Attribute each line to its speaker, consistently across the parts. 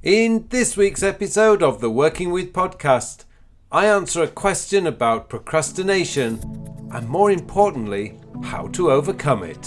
Speaker 1: In this week's episode of the Working With podcast, I answer a question about procrastination and, more importantly, how to overcome it.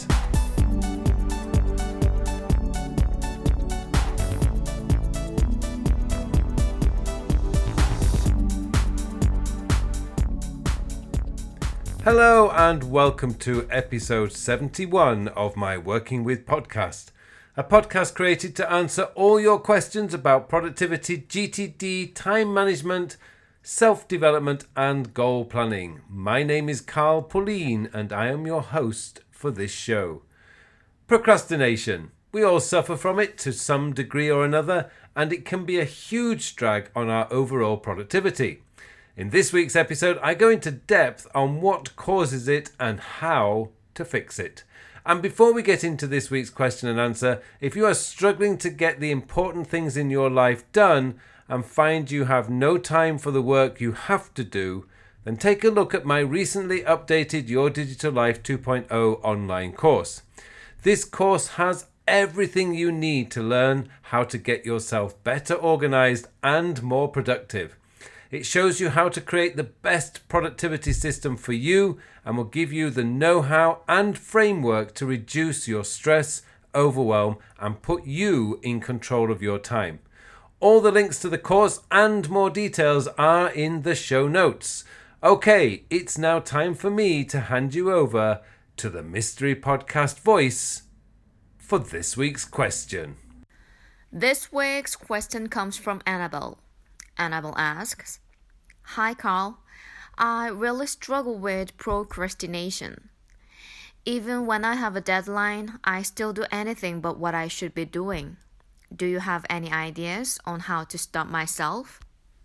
Speaker 1: Hello and welcome to episode 71 of my Working With podcast. A podcast created to answer all your questions about productivity, GTD, time management, self-development and goal planning. My name is Carl Pauline and I am your host for this show. Procrastination. We all suffer from it to some degree or another, and it can be a huge drag on our overall productivity. In this week's episode, I go into depth on what causes it and how to fix it. And before we get into this week's question and answer, if you are struggling to get the important things in your life done and find you have no time for the work you have to do, then take a look at my recently updated Your Digital Life 2.0 online course. This course has everything you need to learn how to get yourself better organized and more productive. It shows you how to create the best productivity system for you and will give you the know-how and framework to reduce your stress, overwhelm, and put you in control of your time. All the links to the course and more details are in the show notes. Okay, it's now time for me to hand you over to the mystery podcast voice for this week's question.
Speaker 2: This week's question comes from Annabelle. Annabelle asks, "Hi Carl, I really struggle with procrastination. Even when I have a deadline, I still do anything but what I should be doing. Do you have any ideas on how to stop myself?"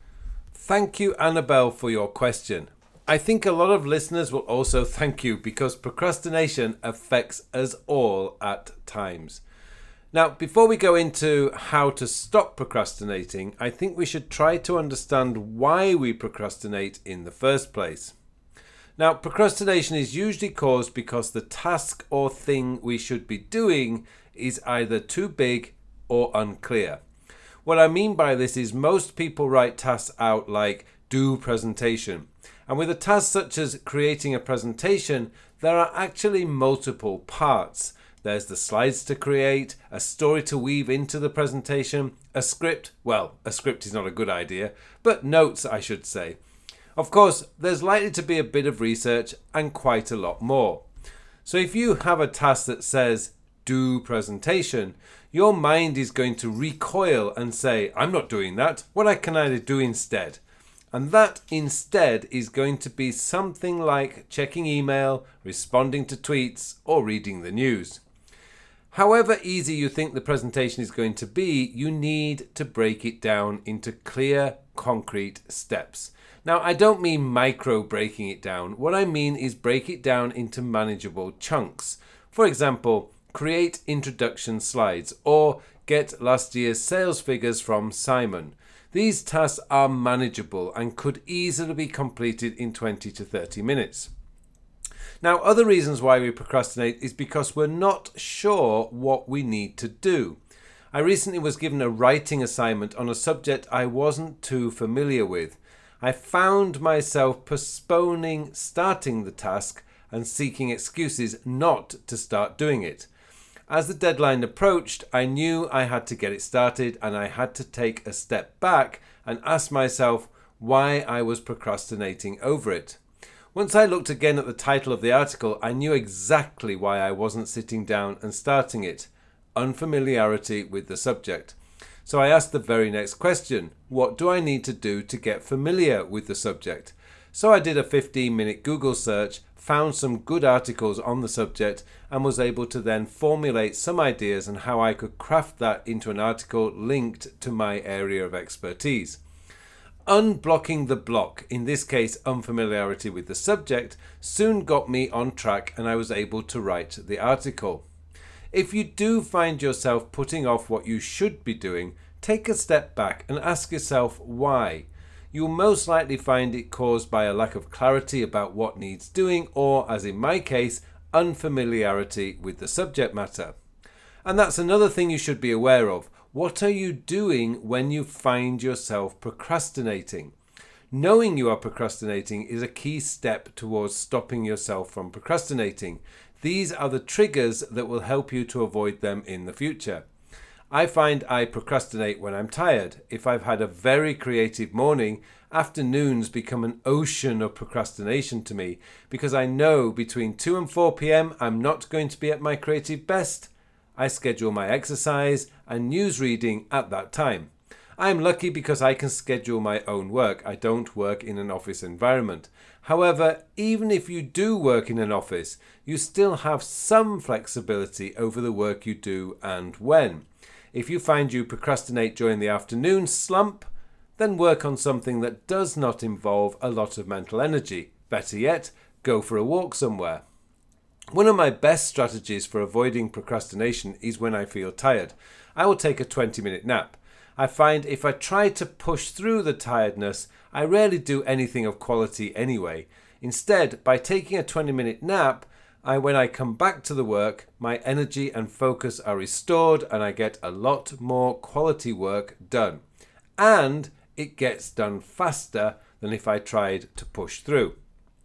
Speaker 1: Thank you, Annabelle, for your question. I think a lot of listeners will also thank you because procrastination affects us all at times. Now, before we go into how to stop procrastinating, I think we should try to understand why we procrastinate in the first place. Now, procrastination is usually caused because the task or thing we should be doing is either too big or unclear. What I mean by this is most people write tasks out like do presentation. And with a task such as creating a presentation, there are actually multiple parts. There's the slides to create, a story to weave into the presentation, a script. Well, a script is not a good idea, but notes, I should say. Of course, there's likely to be a bit of research and quite a lot more. So if you have a task that says, do presentation, your mind is going to recoil and say, I'm not doing that. What can I do instead? And that instead is going to be something like checking email, responding to tweets, or reading the news. However easy you think the presentation is going to be, you need to break it down into clear, concrete steps. Now, I don't mean micro breaking it down. What I mean is break it down into manageable chunks. For example, create introduction slides or get last year's sales figures from Simon. These tasks are manageable and could easily be completed in 20 to 30 minutes. Now, other reasons why we procrastinate is because we're not sure what we need to do. I recently was given a writing assignment on a subject I wasn't too familiar with. I found myself postponing starting the task and seeking excuses not to start doing it. As the deadline approached, I knew I had to get it started and I had to take a step back and ask myself why I was procrastinating over it. Once I looked again at the title of the article, I knew exactly why I wasn't sitting down and starting it. Unfamiliarity with the subject. So I asked the very next question, what do I need to do to get familiar with the subject? So I did a 15-minute Google search, found some good articles on the subject, and was able to then formulate some ideas on how I could craft that into an article linked to my area of expertise. Unblocking the block, in this case unfamiliarity with the subject, soon got me on track and I was able to write the article. If you do find yourself putting off what you should be doing, take a step back and ask yourself why. You'll most likely find it caused by a lack of clarity about what needs doing or, as in my case, unfamiliarity with the subject matter. And that's another thing you should be aware of. What are you doing when you find yourself procrastinating? Knowing you are procrastinating is a key step towards stopping yourself from procrastinating. These are the triggers that will help you to avoid them in the future. I find I procrastinate when I'm tired. If I've had a very creative morning, afternoons become an ocean of procrastination to me because I know between 2 and 4 p.m. I'm not going to be at my creative best. I schedule my exercise and news reading at that time. I'm lucky because I can schedule my own work. I don't work in an office environment. However, even if you do work in an office, you still have some flexibility over the work you do and when. If you find you procrastinate during the afternoon slump, then work on something that does not involve a lot of mental energy. Better yet, go for a walk somewhere. One of my best strategies for avoiding procrastination is when I feel tired. I will take a 20-minute nap. I find if I try to push through the tiredness, I rarely do anything of quality anyway. Instead, by taking a 20-minute nap, when I come back to the work, my energy and focus are restored and I get a lot more quality work done. And it gets done faster than if I tried to push through.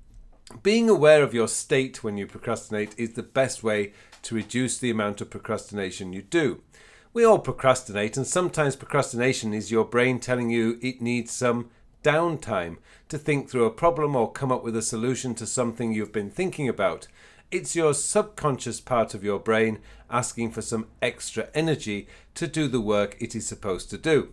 Speaker 1: Being aware of your state when you procrastinate is the best way to reduce the amount of procrastination you do. We all procrastinate, and sometimes procrastination is your brain telling you it needs some downtime to think through a problem or come up with a solution to something you've been thinking about. It's your subconscious part of your brain asking for some extra energy to do the work it is supposed to do.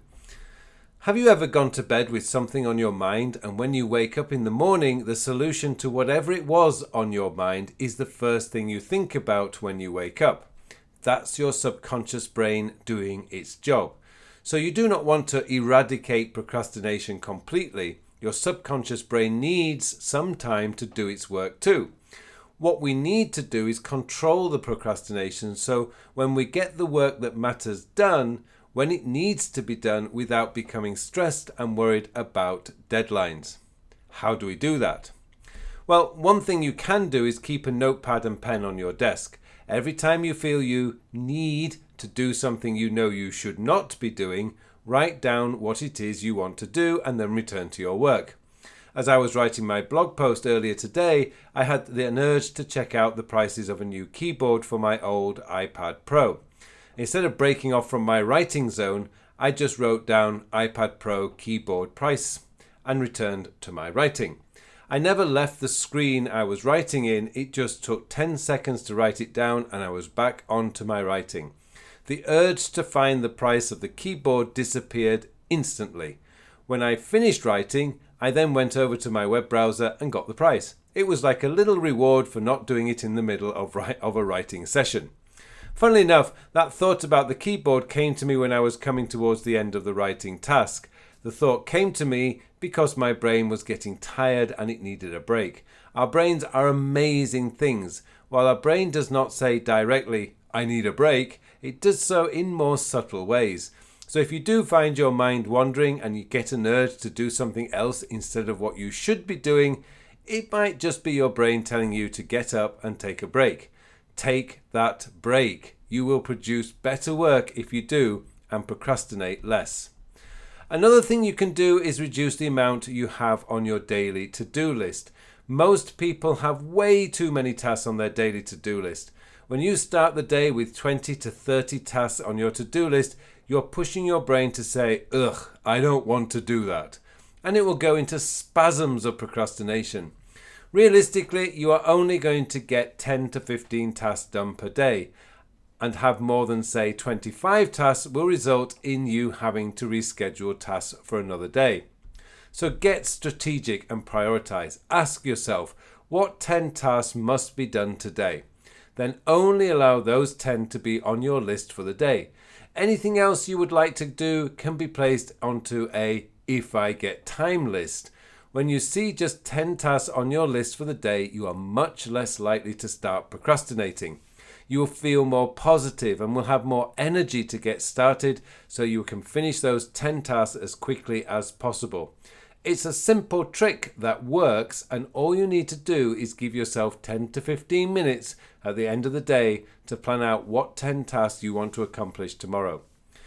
Speaker 1: Have you ever gone to bed with something on your mind, and when you wake up in the morning, the solution to whatever it was on your mind is the first thing you think about when you wake up? That's your subconscious brain doing its job. So you do not want to eradicate procrastination completely. Your subconscious brain needs some time to do its work too. What we need to do is control the procrastination so when we get the work that matters done, when it needs to be done without becoming stressed and worried about deadlines. How do we do that? Well, one thing you can do is keep a notepad and pen on your desk. Every time you feel you need to do something you know you should not be doing, write down what it is you want to do and then return to your work. As I was writing my blog post earlier today, I had an urge to check out the prices of a new keyboard for my old iPad Pro. Instead of breaking off from my writing zone, I just wrote down iPad Pro keyboard price and returned to my writing. I never left the screen I was writing in. It just took 10 seconds to write it down and I was back onto my writing. The urge to find the price of the keyboard disappeared instantly. When I finished writing, I then went over to my web browser and got the price. It was like a little reward for not doing it in the middle of a writing session. Funnily enough, that thought about the keyboard came to me when I was coming towards the end of the writing task. The thought came to me because my brain was getting tired and it needed a break. Our brains are amazing things. While our brain does not say directly, I need a break, it does so in more subtle ways. So if you do find your mind wandering and you get an urge to do something else instead of what you should be doing, it might just be your brain telling you to get up and take a break. Take that break. You will produce better work if you do and procrastinate less. Another thing you can do is reduce the amount you have on your daily to-do list. Most people have way too many tasks on their daily to-do list. When you start the day with 20 to 30 tasks on your to-do list, you're pushing your brain to say, ugh, I don't want to do that. And it will go into spasms of procrastination. Realistically, you are only going to get 10 to 15 tasks done per day, and have more than, say, 25 tasks will result in you having to reschedule tasks for another day. So get strategic and prioritize. Ask yourself, what 10 tasks must be done today? Then only allow those 10 to be on your list for the day. Anything else you would like to do can be placed onto a if I get time list. When you see just 10 tasks on your list for the day, you are much less likely to start procrastinating. You will feel more positive and will have more energy to get started so you can finish those 10 tasks as quickly as possible. It's a simple trick that works, and all you need to do is give yourself 10 to 15 minutes at the end of the day to plan out what 10 tasks you want to accomplish tomorrow.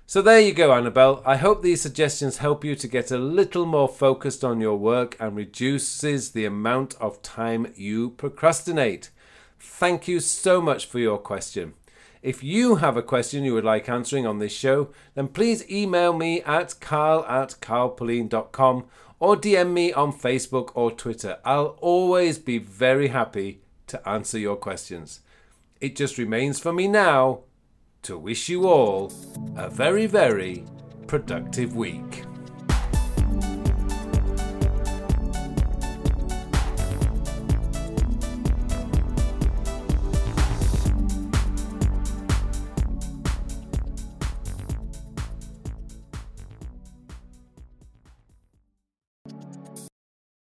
Speaker 1: So there you go, Annabelle. I hope these suggestions help you to get a little more focused on your work and reduces the amount of time you procrastinate. Thank you so much for your question. If you have a question you would like answering on this show, then please email me at carl@carlpullein.com or DM me on Facebook or Twitter. I'll always be very happy to answer your questions. It just remains for me now to wish you all a very, very productive week.